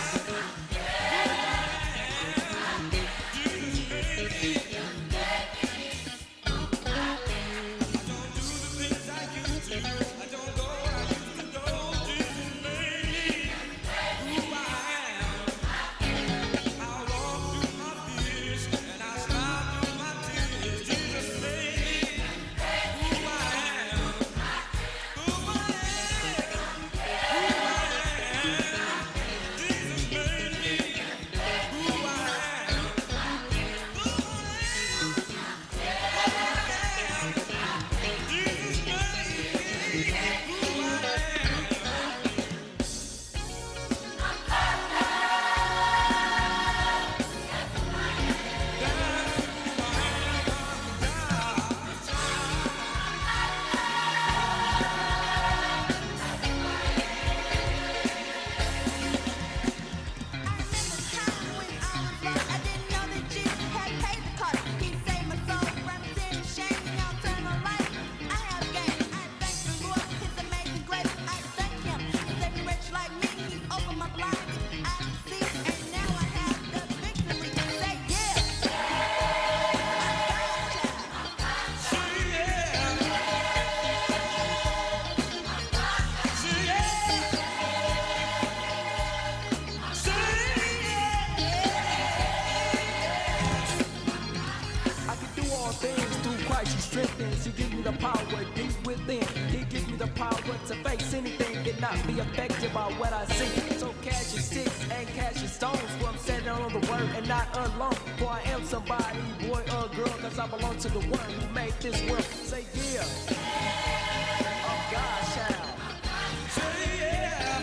I can do all things through Christ who strengthens. He gives me the power deep within. He gives me the power to face anything and not be affected by what I see. So cash your sticks and cash your stones. For I'm standing on the word and not alone. For I am somebody, boy or girl, cause I belong to the one who made this world. Say yeah. Oh God's child. Say yeah.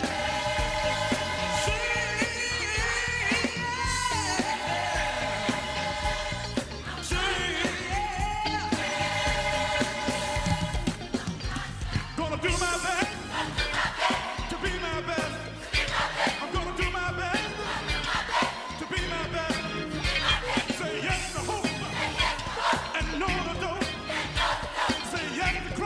Gonna do my best to be my best. I'm gonna do my best to be my best. Say yes to hope and no to don't. Say yes to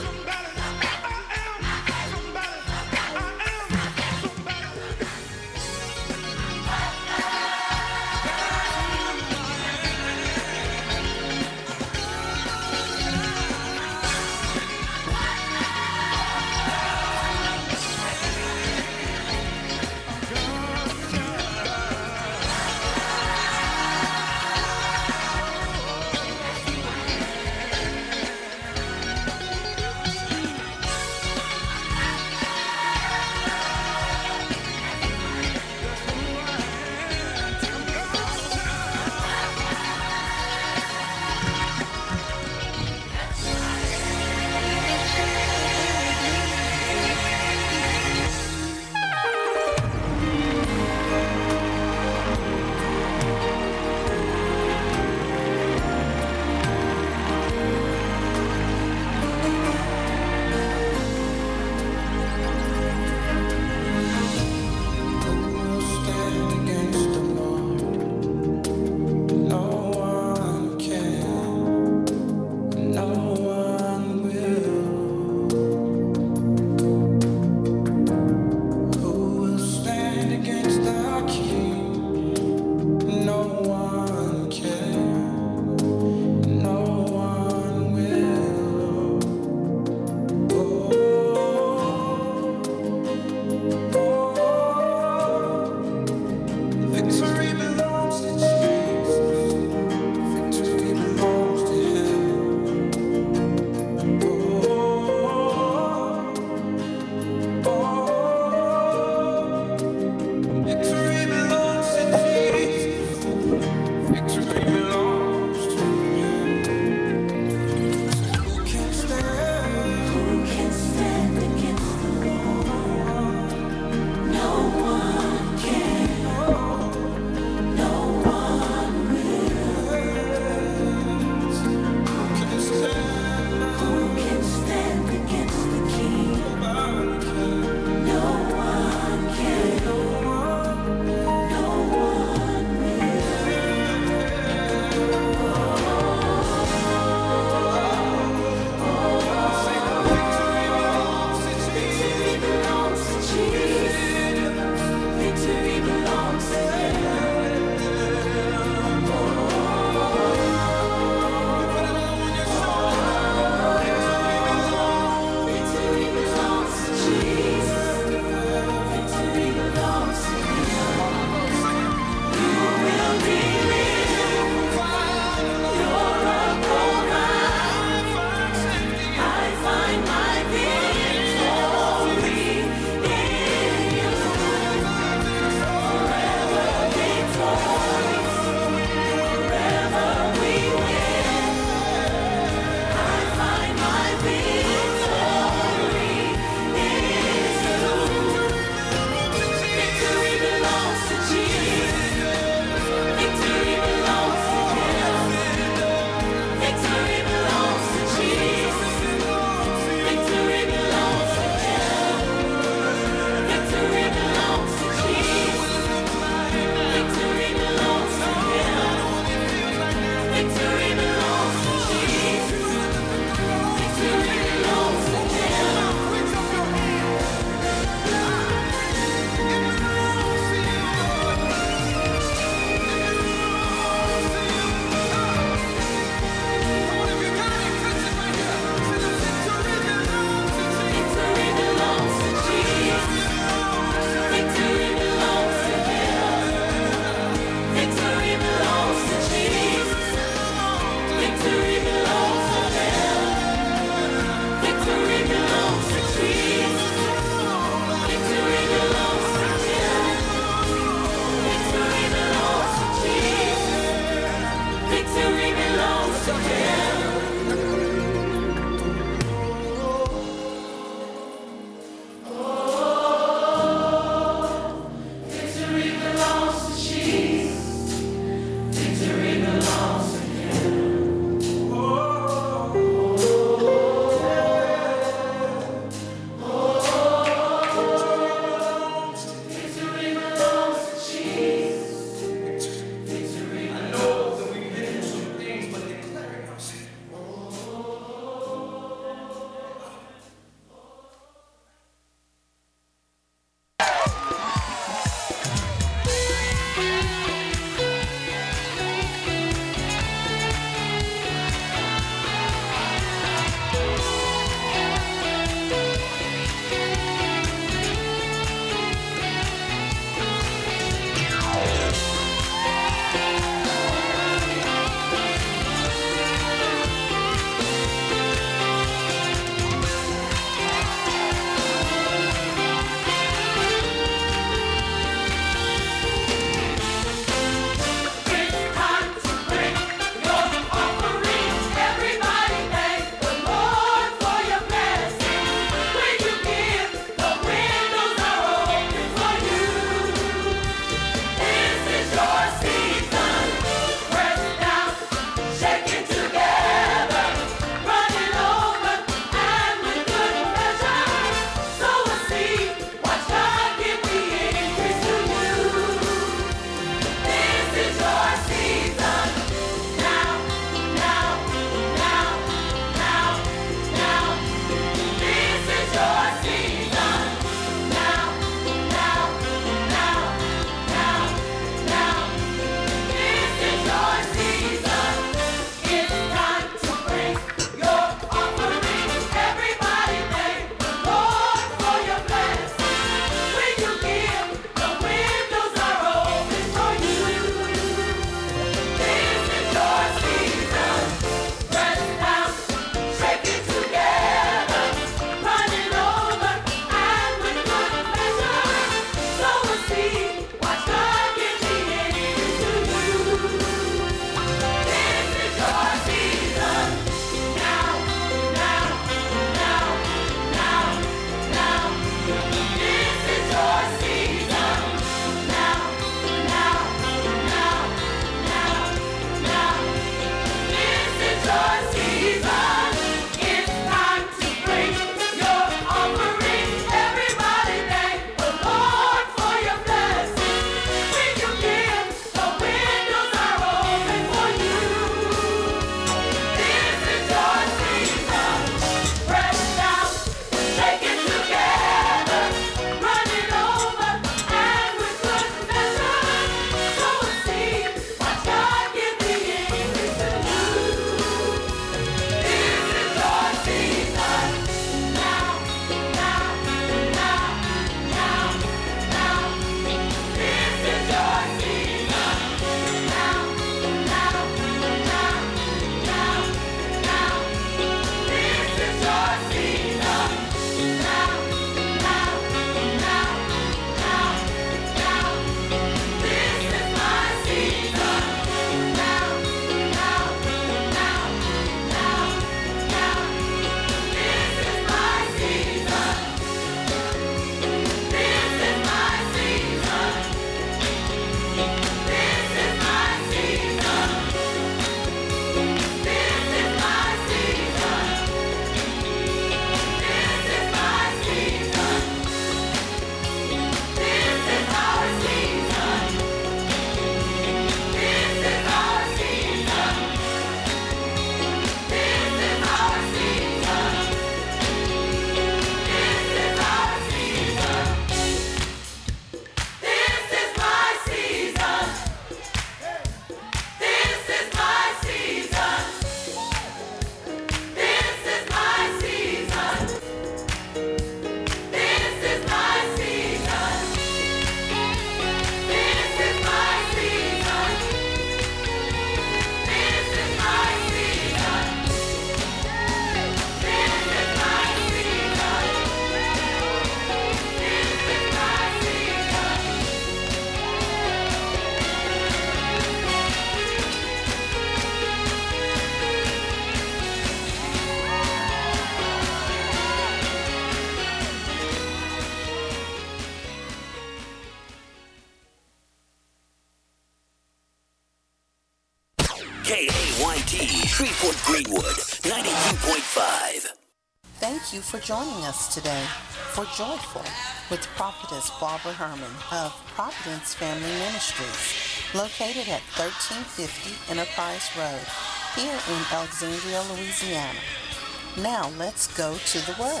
KAYT, Shreveport Greenwood, 92.5. Thank you for joining us today for Joyful with Prophetess Barbara Herman of Providence Family Ministries, located at 1350 Enterprise Road, here in Alexandria, Louisiana. Now let's go to the Word.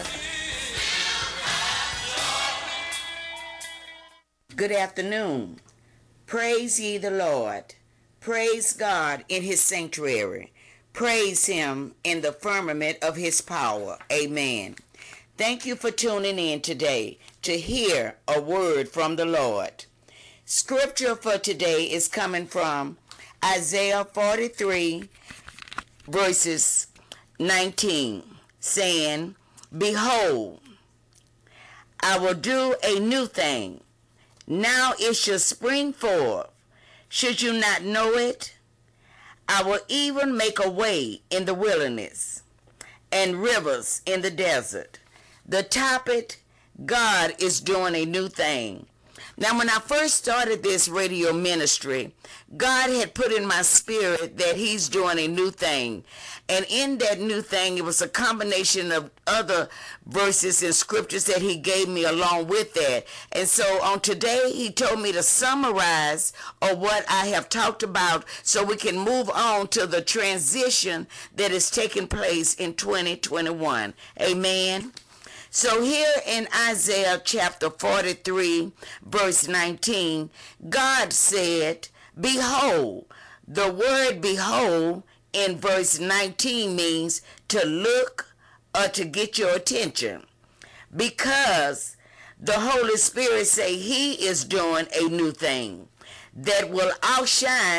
Good afternoon. Praise ye the Lord. Praise God in his sanctuary. Praise him in the firmament of his power. Amen. Thank you for tuning in today to hear a word from the Lord. Scripture for today is coming from Isaiah 43, verses 19, saying, Behold, I will do a new thing. Now it shall spring forth. Should you not know it? I will even make a way in the wilderness and rivers in the desert. The topic, God is doing a new thing. Now, when I first started this radio ministry, God had put in my spirit that he's doing a new thing. And in that new thing, it was a combination of other verses and scriptures that he gave me along with that. And so on today, he told me to summarize what I have talked about so we can move on to the transition that is taking place in 2021. Amen. So here in Isaiah chapter 43, verse 19, God said, Behold. The word behold in verse 19 means to look or to get your attention, because the Holy Spirit say he is doing a new thing that will outshine